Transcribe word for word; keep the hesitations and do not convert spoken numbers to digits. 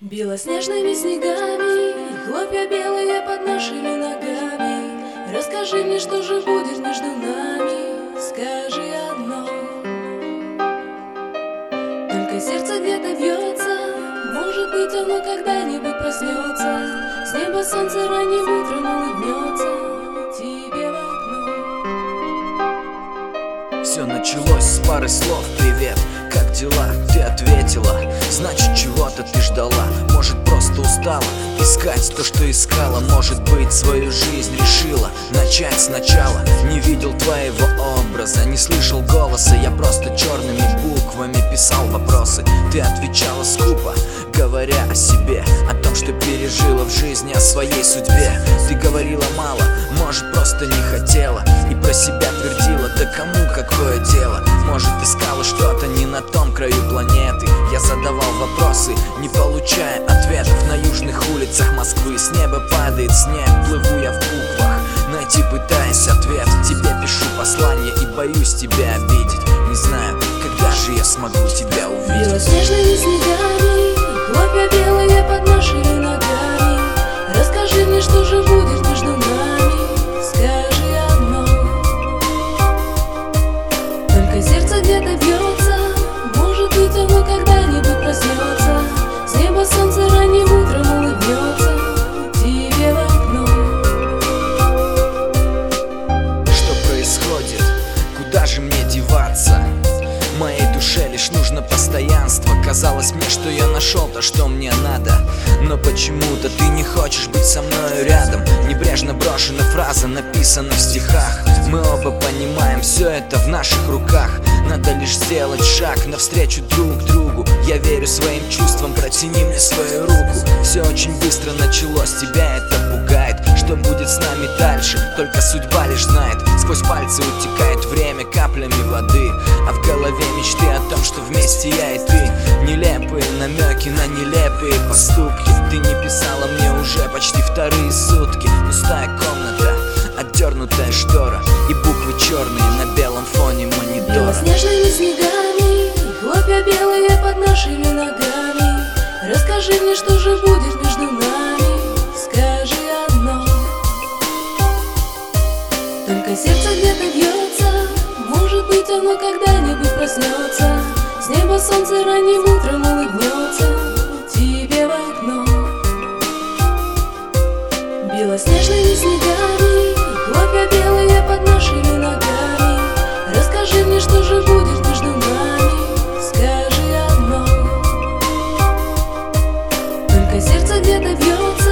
Белоснежными снегами хлопья белые под нашими ногами. Расскажи мне, что же будет между нами. Скажи одно. Только сердце где-то бьется. Может быть, оно когда-нибудь проснется. С неба солнце ранним утром улыбнется тебе в окно. Все началось с пары слов: привет, как дела? Ты ответила, значит, чего-то ты ждала. Может, просто устала искать то, что искала. Может быть, свою жизнь решила начать сначала. Не видел твоего образа, не слышал голоса. Я просто черными буквами писал вопросы. Ты отвечала скупо, говоря о себе, о том, что пережила в жизни, о своей судьбе. Ты говорила мало, может, просто не хотела, и про себя твердила: да кому какое дело? Может, искала что-то не на том краю планеты. Я задавал вопросы, не получая ответов. На южных улицах Москвы с неба падает снег. Плыву я в буквах, найти пытаясь ответ. Тебе пишу послание и боюсь тебя обидеть. Не знаю, когда же я смогу тебя увидеть. Белоснежными снегами хлопья белые под нашими ногами. Расскажи мне, что же будет между нами. Скажи одно. Только сердце где-то бьется. Может быть, оно когда-нибудь проснется. С неба солнце ранним утром улыбнется тебе в окно. Что происходит? Куда же мне деваться? Моей душе лишь нужно постоянство. Казалось мне, что я нашел то, что мне надо. Но почему-то ты не хочешь быть со мною рядом. Небрежно брошена фраза, написана в стихах. Мы оба понимаем, все это в наших руках. Надо лишь сделать шаг навстречу друг другу. Я верю своим чувствам, протяни мне свою руку. Все очень быстро началось, тебя это пугает. Что будет с нами дальше, только судьба лишь знает. Сквозь пальцы утекает время каплями воды, а в голове мечты о том, что вместе я и ты. Нелепые намеки на нелепые поступки. Ты не писала мне уже почти вторые сутки. Пустая комната, отдернутая штора и буквы черные на белом фоне монитора. Белоснежными снегами хлопья белые под нашими ногами. Расскажи мне, что же будет между нами. Скажи одно. Только сердце где-то бьется. Может быть, оно когда-нибудь проснется. С неба солнце ранним утром улыбнется тебе в окно. Белоснежными снегами хлопья белые под нашими ногами. Расскажи мне, что же будет между нами. Скажи одно. Только сердце где-то бьется.